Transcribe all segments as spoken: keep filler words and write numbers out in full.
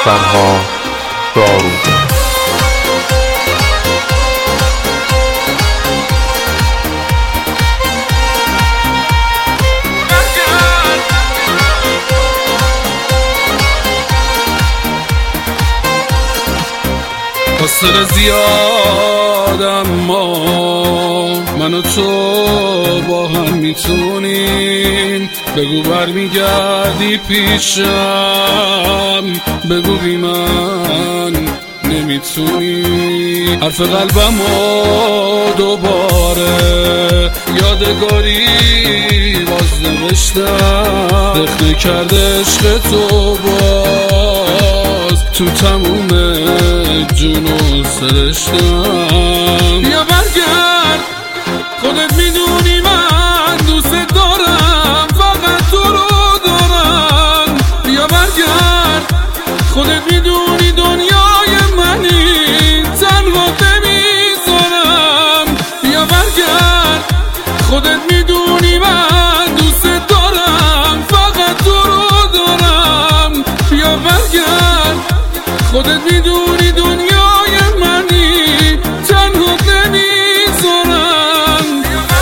فرهاد داروده. حاصل زیادم ما من و تو با هم میتونیم. بگو برمیگردی پیشم، بگو بی من نمیتونی. حرف قلبم و دوباره یادگاری باز نوشتم. دخنه کرده عشق تو باز تو تموم جون و سرشتم. بیا برگرد، خودت میدونی من دوست دارم، فقط تو رو دارم. بیا برگرد، خودت میدونی دنیای منی، تنها نمیذارم. بیا برگرد، خودت میدونی من دوست دارم، فقط تو رو دارم. بیا برگرد، خودت میدونی دنیای منی، تنها نمیذارم.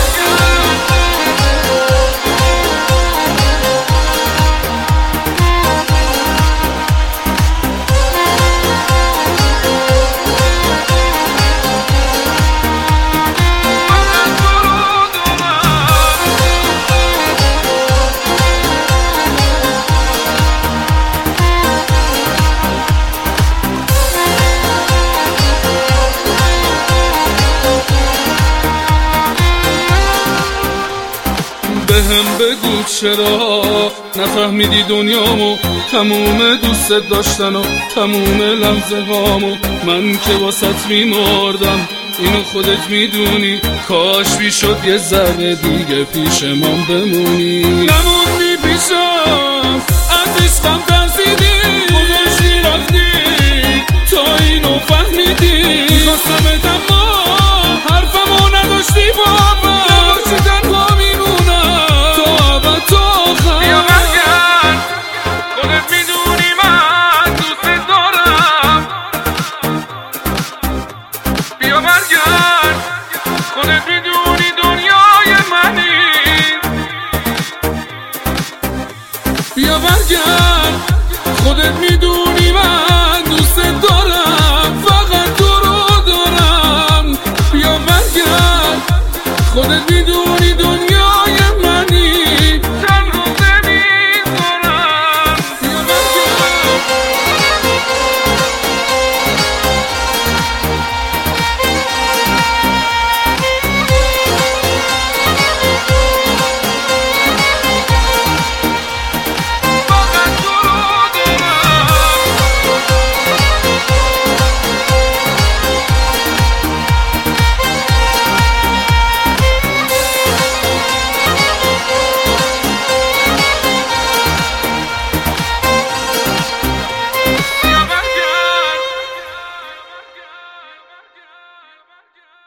بهم بگو چرا نفهمیدی دنیامو، تموم دوست داشتن و تموم لحظه هامو. من که واسط میمردم، اینو خودت میدونی. کاش بیشد یه ذره دیگه پیش من بمونی. نموندی پیشم، از عشقم ترسیدی، گذاشتی رفتی تا اینو فهمیدی. میخواستمت اما حرفمو نداشتی باور، نباشی تنها میمونم تا ابد تا آخر. بیا برگرد، خودت میدونی من دوست دارم. بیا برگرد، خودت میدونی دنیای منی. بیا برگرد، خودت میدونی من